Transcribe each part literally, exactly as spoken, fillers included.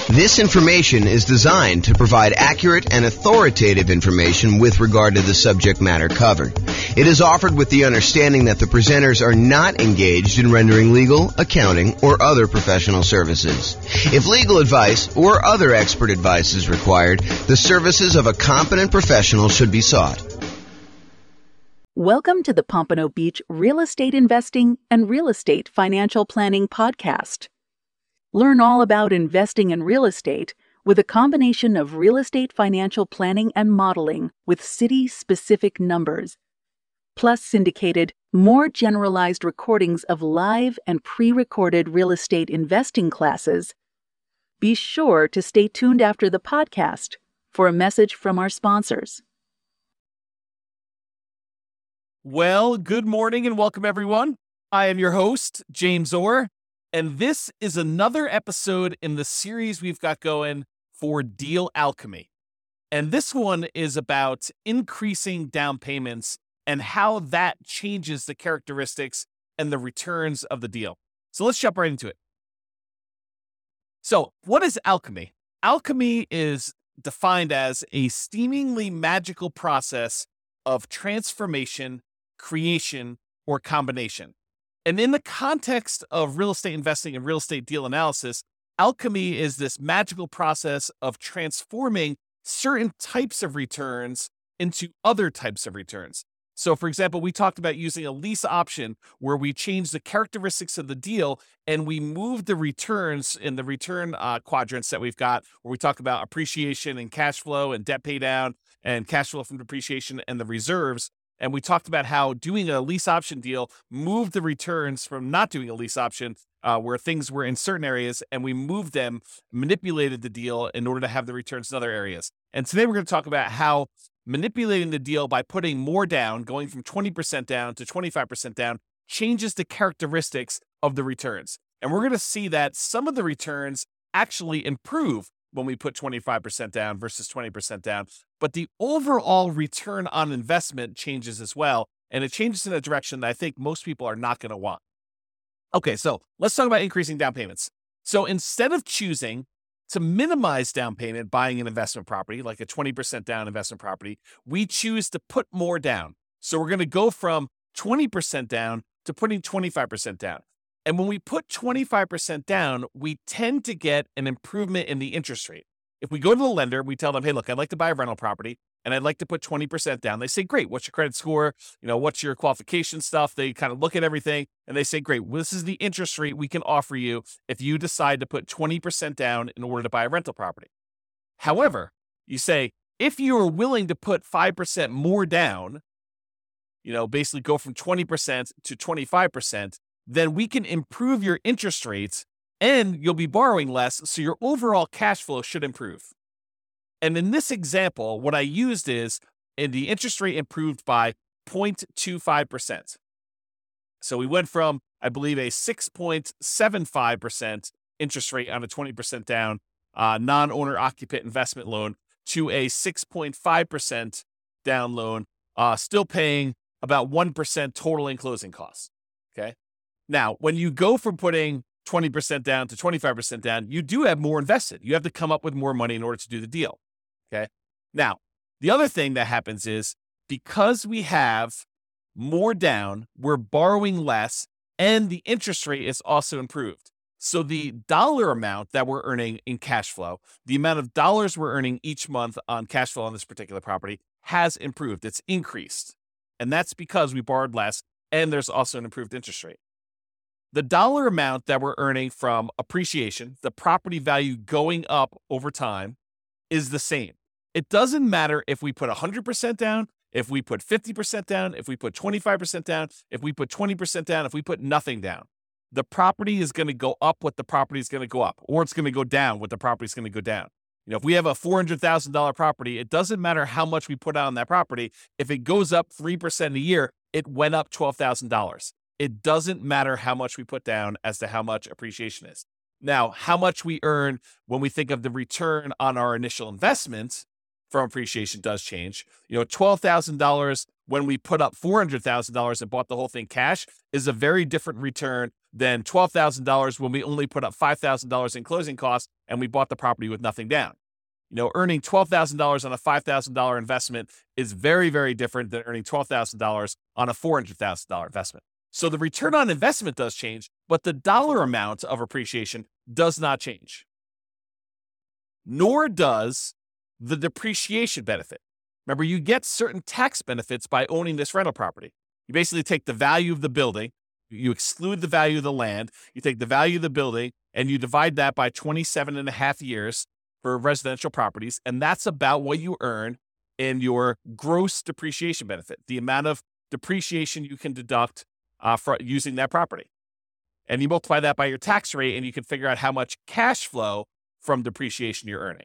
This information is designed to provide accurate and authoritative information with regard to the subject matter covered. It is offered with the understanding that the presenters are not engaged in rendering legal, accounting, or other professional services. If legal advice or other expert advice is required, the services of a competent professional should be sought. Welcome to the Pompano Beach Real Estate Investing and Real Estate Financial Planning Podcast. Learn all about investing in real estate with a combination of real estate financial planning and modeling with city-specific numbers, plus syndicated, more generalized recordings of live and pre-recorded real estate investing classes. Be sure to stay tuned after the podcast for a message from our sponsors. Well, good morning and welcome everyone. I am your host, James Orr, and this is another episode in the series we've got going for Deal Alchemy. And this one is about increasing down payments and how that changes the characteristics and the returns of the deal. So let's jump right into it. So what is alchemy? Alchemy is defined as a seemingly magical process of transformation, creation, or combination. And in the context of real estate investing and real estate deal analysis, alchemy is this magical process of transforming certain types of returns into other types of returns. So, for example, we talked about using a lease option where we change the characteristics of the deal and we move the returns in the return uh, quadrants that we've got, where we talk about appreciation and cash flow and debt pay down and cash flow from depreciation and the reserves. And we talked about how doing a lease option deal moved the returns from not doing a lease option uh, where things were in certain areas, and we moved them, manipulated the deal in order to have the returns in other areas. And today we're going to talk about how manipulating the deal by putting more down, going from twenty percent down to twenty-five percent down, changes the characteristics of the returns. And we're going to see that some of the returns actually improve when we put twenty-five percent down versus twenty percent down. But the overall return on investment changes as well. And it changes in a direction that I think most people are not going to want. Okay, so let's talk about increasing down payments. So instead of choosing to minimize down payment buying an investment property, like a twenty percent down investment property, we choose to put more down. So we're going to go from twenty percent down to putting twenty-five percent down. And when we put twenty-five percent down, we tend to get an improvement in the interest rate. If we go to the lender, we tell them, hey, look, I'd like to buy a rental property and I'd like to put twenty percent down. They say, great, what's your credit score? You know, what's your qualification stuff? They kind of look at everything and they say, great, well, this is the interest rate we can offer you if you decide to put twenty percent down in order to buy a rental property. However, you say, if you are willing to put five percent more down, you know, basically go from twenty percent to twenty-five percent, then we can improve your interest rates and you'll be borrowing less, so your overall cash flow should improve. And in this example, what I used is, and the interest rate improved by zero point two five percent. So we went from, I believe, a six point seven five percent interest rate on a twenty percent down uh, non-owner occupant investment loan to a six point five percent down loan, uh, still paying about one percent total in closing costs. Okay. Now, when you go from putting twenty percent down to twenty-five percent down, you do have more invested. You have to come up with more money in order to do the deal. Okay. Now, the other thing that happens is because we have more down, we're borrowing less and the interest rate is also improved. So the dollar amount that we're earning in cash flow, the amount of dollars we're earning each month on cash flow on this particular property has improved. It's increased. And that's because we borrowed less and there's also an improved interest rate. The dollar amount that we're earning from appreciation, the property value going up over time, is the same. It doesn't matter if we put one hundred percent down, if we put fifty percent down, if we put twenty-five percent down, if we put twenty percent down, if we put nothing down. The property is going to go up what the property is going to go up, or it's going to go down what the property is going to go down. You know, if we have a four hundred thousand dollars property, it doesn't matter how much we put on that property. If it goes up three percent a year, it went up twelve thousand dollars. It doesn't matter how much we put down as to how much appreciation is. Now, how much we earn when we think of the return on our initial investment from appreciation does change. You know, twelve thousand dollars when we put up four hundred thousand dollars and bought the whole thing cash is a very different return than twelve thousand dollars when we only put up five thousand dollars in closing costs and we bought the property with nothing down. You know, earning twelve thousand dollars on a five thousand dollars investment is very, very different than earning twelve thousand dollars on a four hundred thousand dollars investment. So the return on investment does change, but the dollar amount of appreciation does not change. Nor does the depreciation benefit. Remember, you get certain tax benefits by owning this rental property. You basically take the value of the building, you exclude the value of the land, you take the value of the building, and you divide that by twenty-seven and a half years for residential properties, and that's about what you earn in your gross depreciation benefit, the amount of depreciation you can deduct uh, for using that property. And you multiply that by your tax rate, and you can figure out how much cash flow from depreciation you're earning.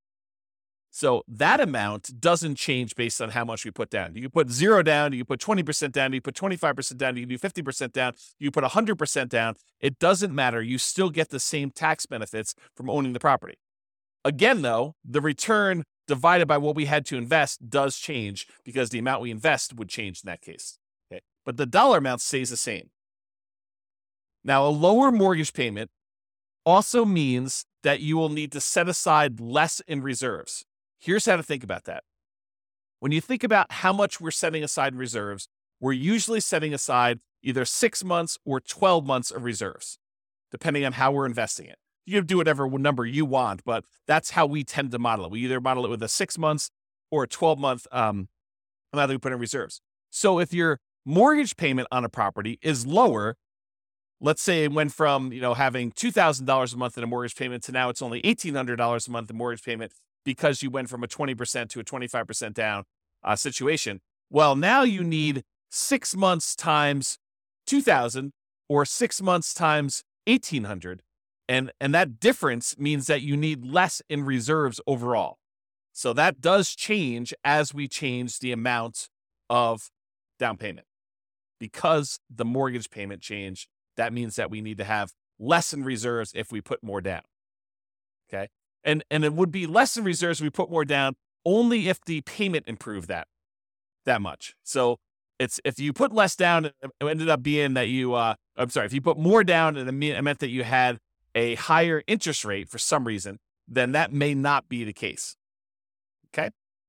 So that amount doesn't change based on how much we put down. You can put zero down, you can put twenty percent down, you can put twenty-five percent down, you can do fifty percent down, you can put one hundred percent down. It doesn't matter. You still get the same tax benefits from owning the property. Again, though, the return divided by what we had to invest does change because the amount we invest would change in that case. Okay? But the dollar amount stays the same. Now, a lower mortgage payment also means that you will need to set aside less in reserves. Here's how to think about that. When you think about how much we're setting aside in reserves, we're usually setting aside either six months or twelve months of reserves, depending on how we're investing it. You can do whatever number you want, but that's how we tend to model it. We either model it with a six months or a twelve month um, amount that we put in reserves. So if your mortgage payment on a property is lower, let's say it went from, you know, having two thousand dollars a month in a mortgage payment to now it's only eighteen hundred dollars a month in mortgage payment because you went from a twenty percent to a twenty-five percent down uh, situation. Well, now you need six months times two thousand or six months times eighteen hundred. And, and that difference means that you need less in reserves overall. So that does change as we change the amount of down payment. Because the mortgage payment changed, that means that we need to have less in reserves if we put more down. Okay? And, and it would be less in reserves if we put more down only if the payment improved that, that much. So it's if you put less down, it ended up being that you, uh, I'm sorry, if you put more down and it meant that you had a higher interest rate for some reason, then that may not be the case. Okay?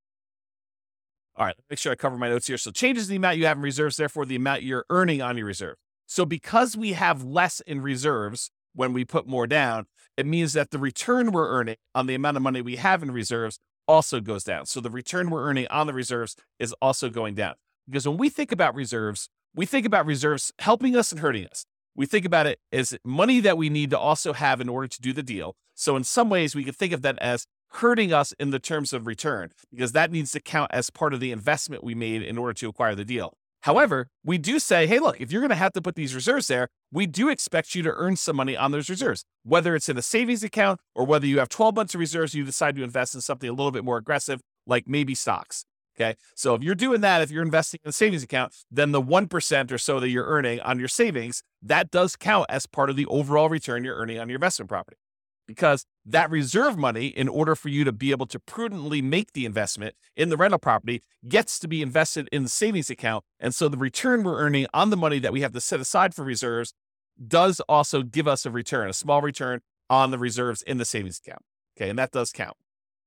All right, make sure I cover my notes here. So changes the amount you have in reserves, therefore the amount you're earning on your reserve. So because we have less in reserves when we put more down, it means that the return we're earning on the amount of money we have in reserves also goes down. So the return we're earning on the reserves is also going down. Because when we think about reserves, we think about reserves helping us and hurting us. We think about it as money that we need to also have in order to do the deal. So in some ways, we could think of that as hurting us in the terms of return, because that needs to count as part of the investment we made in order to acquire the deal. However, we do say, hey, look, if you're going to have to put these reserves there, we do expect you to earn some money on those reserves, whether it's in a savings account or whether you have twelve months of reserves, you decide to invest in something a little bit more aggressive, like maybe stocks. Okay. So if you're doing that, if you're investing in a savings account, then the one percent or so that you're earning on your savings, that does count as part of the overall return you're earning on your investment property. Because that reserve money, in order for you to be able to prudently make the investment in the rental property, gets to be invested in the savings account. And so the return we're earning on the money that we have to set aside for reserves does also give us a return, a small return on the reserves in the savings account. Okay. And that does count.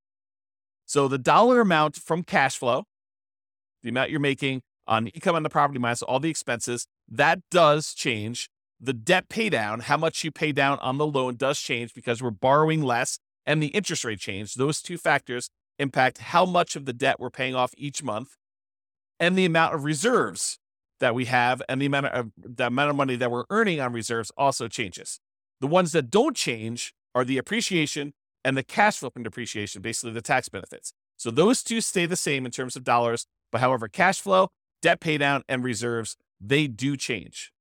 So the dollar amount from cash flow, the amount you're making on income on the property minus all the expenses, that does change. The debt pay down, how much you pay down on the loan, does change because we're borrowing less, and the interest rate change. Those two factors impact how much of the debt we're paying off each month, and the amount of reserves that we have, and the amount of the amount of money that we're earning on reserves also changes. The ones that don't change are the appreciation and the cash flow from depreciation, basically the tax benefits. So those two stay the same in terms of dollars, but however, cash flow, debt pay down, and reserves, they do change.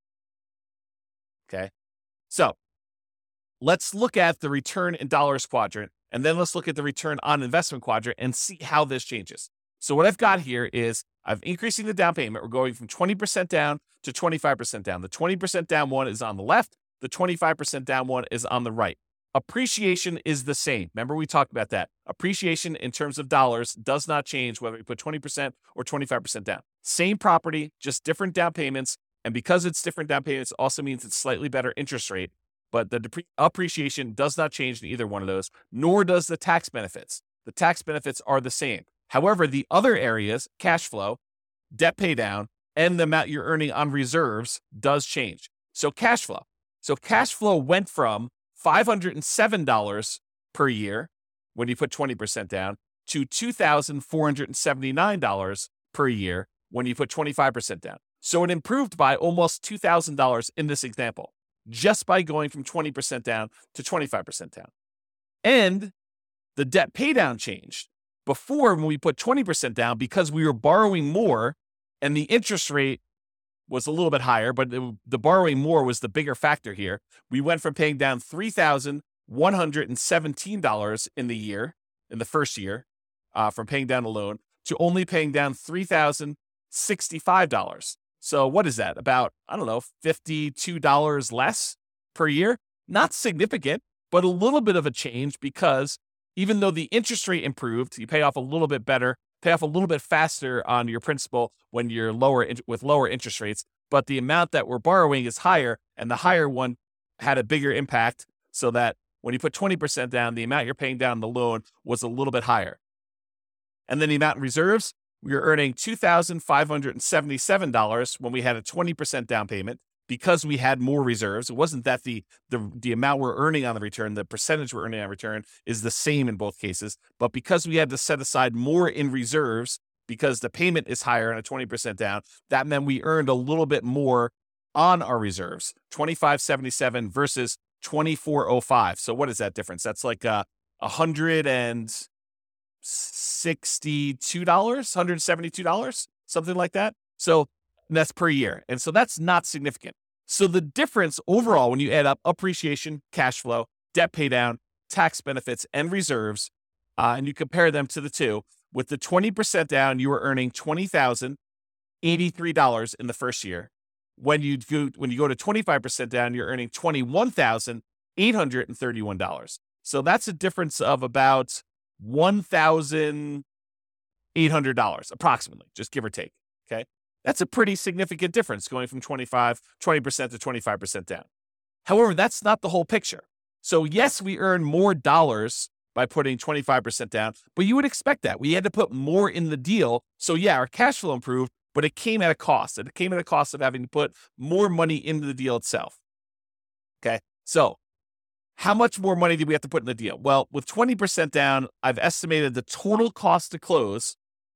Okay. So let's look at the return in dollars quadrant, and then let's look at the return on investment quadrant and see how this changes. So what I've got here is I'm increasing the down payment. We're going from twenty percent down to twenty-five percent down. The twenty percent down one is on the left. The twenty-five percent down one is on the right. Appreciation is the same. Remember, we talked about that. Appreciation in terms of dollars does not change whether you put twenty percent or twenty-five percent down. Same property, just different down payments, And because it's different down payments, also means it's slightly better interest rate, but the depre- appreciation does not change in either one of those, nor does the tax benefits. The tax benefits are the same. However, the other areas, cash flow, debt pay down, and the amount you're earning on reserves does change. So cash flow. So cash flow went from five hundred seven dollars per year when you put twenty percent down to two thousand four hundred seventy-nine dollars per year when you put twenty-five percent down. So it improved by almost two thousand dollars in this example, just by going from twenty percent down to twenty-five percent down. And the debt pay down changed. Before, when we put twenty percent down, because we were borrowing more and the interest rate was a little bit higher, but it, the borrowing more was the bigger factor here. We went from paying down three thousand one hundred seventeen dollars in the year, in the first year, uh, from paying down a loan, to only paying down three thousand sixty-five dollars. So what is that? About, I don't know, fifty-two dollars less per year? Not significant, but a little bit of a change, because even though the interest rate improved, you pay off a little bit better, pay off a little bit faster on your principal when you're lower in, with lower interest rates, but the amount that we're borrowing is higher, and the higher one had a bigger impact, so that when you put twenty percent down, the amount you're paying down the loan was a little bit higher. And then the amount in reserves, we were earning two thousand five hundred seventy-seven dollars when we had a twenty percent down payment, because we had more reserves. It wasn't that the, the, the amount we're earning on the return, the percentage we're earning on return is the same in both cases, but because we had to set aside more in reserves because the payment is higher and a twenty percent down, that meant we earned a little bit more on our reserves, twenty-five seventy-seven versus twenty-four oh five. So what is that difference? That's like uh, one hundred sixty-two dollars, one hundred seventy-two dollars, something like that. So that's per year. And so that's not significant. So the difference overall, when you add up appreciation, cash flow, debt pay down, tax benefits, and reserves, uh, and you compare them to the two, with the twenty percent down, you were earning twenty thousand eighty-three dollars in the first year. When you go, when you go to twenty-five percent down, you're earning twenty-one thousand eight hundred thirty-one dollars. So that's a difference of about one thousand eight hundred dollars, approximately, just give or take, okay? That's a pretty significant difference, going from twenty-five, twenty percent to twenty-five percent down. However, that's not the whole picture. So yes, we earn more dollars by putting twenty-five percent down, but you would expect that. We had to put more in the deal. So yeah, our cash flow improved, but it came at a cost. It came at a cost of having to put more money into the deal itself. Okay, so how much more money did we have to put in the deal? Well, with twenty percent down, I've estimated the total cost to close,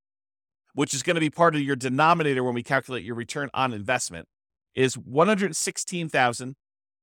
which is going to be part of your denominator when we calculate your return on investment, is one hundred sixteen thousand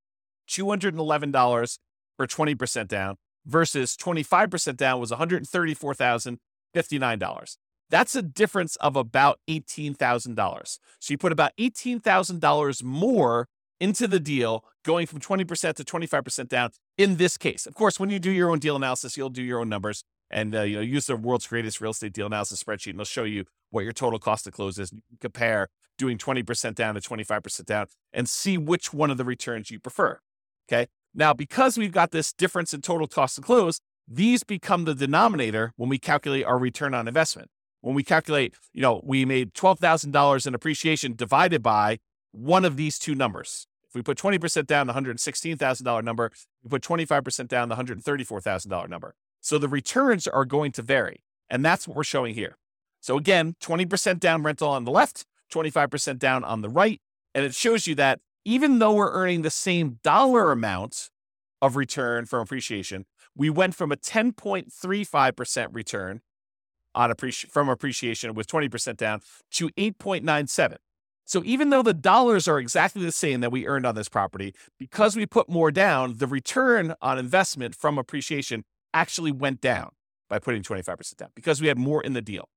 two hundred eleven dollars for twenty percent down, versus twenty-five percent down was one hundred thirty-four thousand fifty-nine dollars. That's a difference of about eighteen thousand dollars. So you put about eighteen thousand dollars more into the deal, going from twenty percent to twenty-five percent down in this case. Of course, when you do your own deal analysis, you'll do your own numbers, and uh, you know, use the world's greatest real estate deal analysis spreadsheet, and they'll show you what your total cost to close is. You can compare doing twenty percent down to twenty-five percent down and see which one of the returns you prefer. Okay. Now, because we've got this difference in total cost to close, these become the denominator when we calculate our return on investment. When we calculate, you know, we made twelve thousand dollars in appreciation divided by one of these two numbers. If we put twenty percent down, the one hundred sixteen thousand dollars number, we put twenty-five percent down, the one hundred thirty-four thousand dollars number. So the returns are going to vary. And that's what we're showing here. So again, twenty percent down rental on the left, twenty-five percent down on the right. And it shows you that even though we're earning the same dollar amount of return from appreciation, we went from a ten point three five percent return on appreci- from appreciation with twenty percent down to eight point nine seven. So even though the dollars are exactly the same that we earned on this property, because we put more down, the return on investment from appreciation actually went down by putting twenty-five percent down, because we had more in the deal.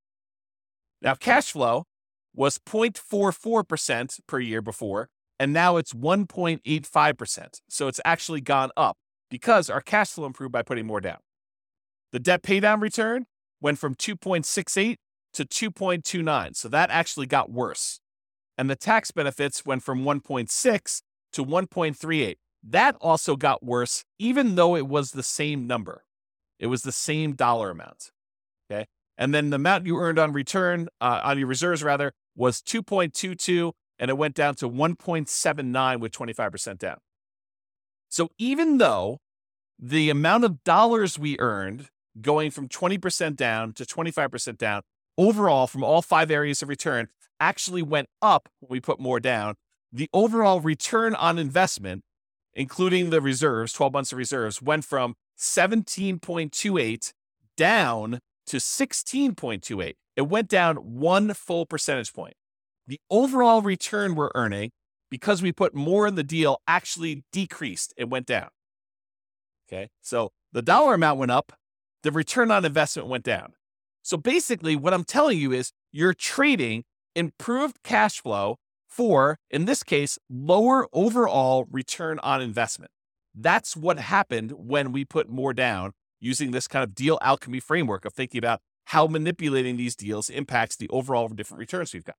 Now, cash flow was zero point four four percent per year before, and now it's one point eight five percent. So it's actually gone up because our cash flow improved by putting more down. The debt paydown return went from two point six eight to two point two nine. So that actually got worse. And the tax benefits went from one point six to one point three eight. That also got worse, even though it was the same number. It was the same dollar amount. Okay. And then the amount you earned on return, uh, on your reserves rather, was two point two two and it went down to one point seven nine with twenty-five percent down. So even though the amount of dollars we earned going from twenty percent down to twenty-five percent down, overall from all five areas of return actually went up when we put more down, the overall return on investment, including the reserves, twelve months of reserves, went from seventeen point two eight down to sixteen point two eight. It went down one full percentage point. The overall return we're earning, because we put more in the deal, actually decreased. It went down. Okay, so the dollar amount went up, the return on investment went down. So basically, what I'm telling you is you're trading improved cash flow for, in this case, lower overall return on investment. That's what happened when we put more down using this kind of deal alchemy framework of thinking about how manipulating these deals impacts the overall different returns we've got.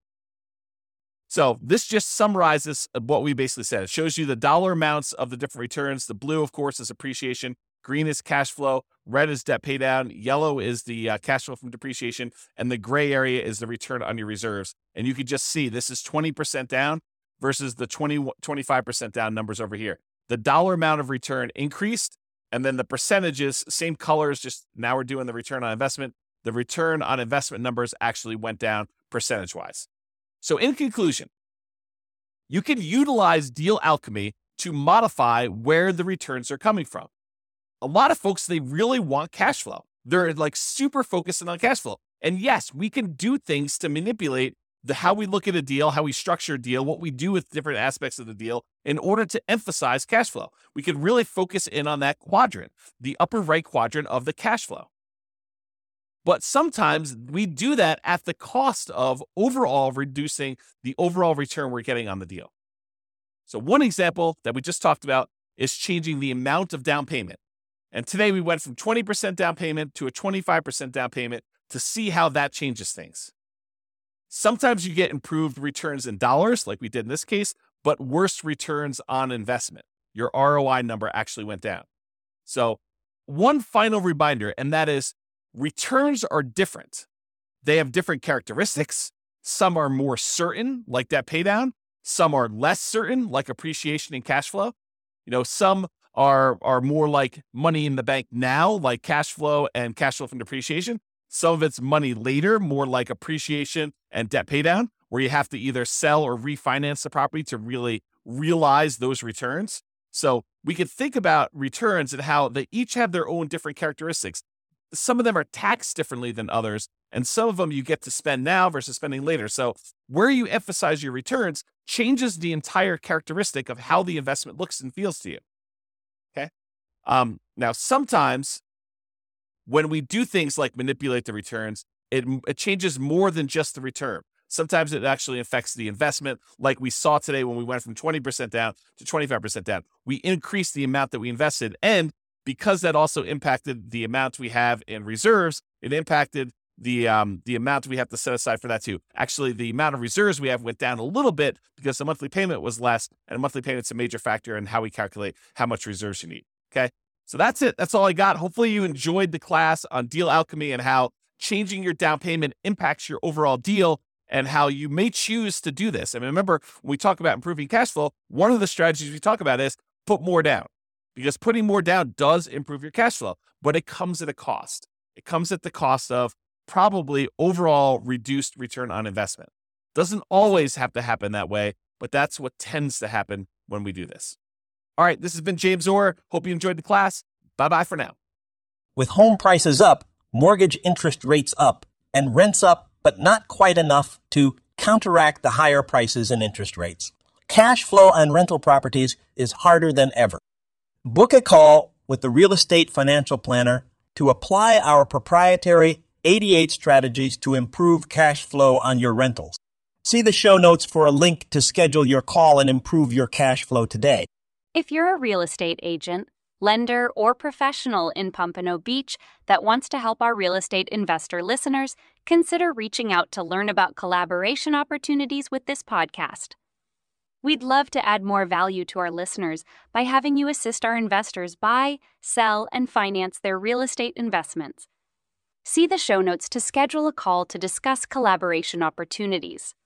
So this just summarizes what we basically said. It shows you the dollar amounts of the different returns. The blue, of course, is appreciation. Green is cash flow. Red is debt pay down. Yellow is the uh, cash flow from depreciation. And the gray area is the return on your reserves. And you can just see this is twenty percent down versus the twenty, twenty-five percent down numbers over here. The dollar amount of return increased. And then the percentages, same colors, just now we're doing the return on investment. The return on investment numbers actually went down percentage-wise. So in conclusion, you can utilize deal alchemy to modify where the returns are coming from. A lot of folks, they really want cash flow. They're like super focused on cash flow. And yes, we can do things to manipulate the how we look at a deal, how we structure a deal, what we do with different aspects of the deal in order to emphasize cash flow. We can really focus in on that quadrant, the upper right quadrant of the cash flow. But sometimes we do that at the cost of overall reducing the overall return we're getting on the deal. So one example that we just talked about is changing the amount of down payment. And today we went from twenty percent down payment to a twenty-five percent down payment to see how that changes things. Sometimes you get improved returns in dollars, like we did in this case, but worse returns on investment. Your R O I number actually went down. So one final reminder, and that is, returns are different. They have different characteristics. Some are more certain, like debt paydown. Some are less certain, like appreciation and cash flow. You know, some are, are more like money in the bank now, like cash flow and cash flow from depreciation. Some of it's money later, more like appreciation and debt paydown, where you have to either sell or refinance the property to really realize those returns. So we could think about returns and how they each have their own different characteristics. Some of them are taxed differently than others, and some of them you get to spend now versus spending later. So where you emphasize your returns changes the entire characteristic of how the investment looks and feels to you. Okay. Um, now, sometimes when we do things like manipulate the returns, it, it changes more than just the return. Sometimes it actually affects the investment, like we saw today when we went from twenty percent down to twenty-five percent down. We increased the amount that we invested, and because that also impacted the amount we have in reserves, it impacted the um, the amount we have to set aside for that too. Actually, the amount of reserves we have went down a little bit because the monthly payment was less, and monthly payment's a major factor in how we calculate how much reserves you need. Okay, so that's it. That's all I got. Hopefully you enjoyed the class on deal alchemy and how changing your down payment impacts your overall deal and how you may choose to do this. And remember, when we talk about improving cash flow, one of the strategies we talk about is put more down. Because putting more down does improve your cash flow, but it comes at a cost. It comes at the cost of probably overall reduced return on investment. Doesn't always have to happen that way, but that's what tends to happen when we do this. All right, this has been James Orr. Hope you enjoyed the class. Bye-bye for now. With home prices up, mortgage interest rates up, and rents up, but not quite enough to counteract the higher prices and interest rates, cash flow on rental properties is harder than ever. Book a call with the Real Estate Financial Planner to apply our proprietary eighty-eight strategies to improve cash flow on your rentals. See the show notes for a link to schedule your call and improve your cash flow today. If you're a real estate agent, lender, or professional in Pompano Beach that wants to help our real estate investor listeners, consider reaching out to learn about collaboration opportunities with this podcast. We'd love to add more value to our listeners by having you assist our investors buy, sell, and finance their real estate investments. See the show notes to schedule a call to discuss collaboration opportunities.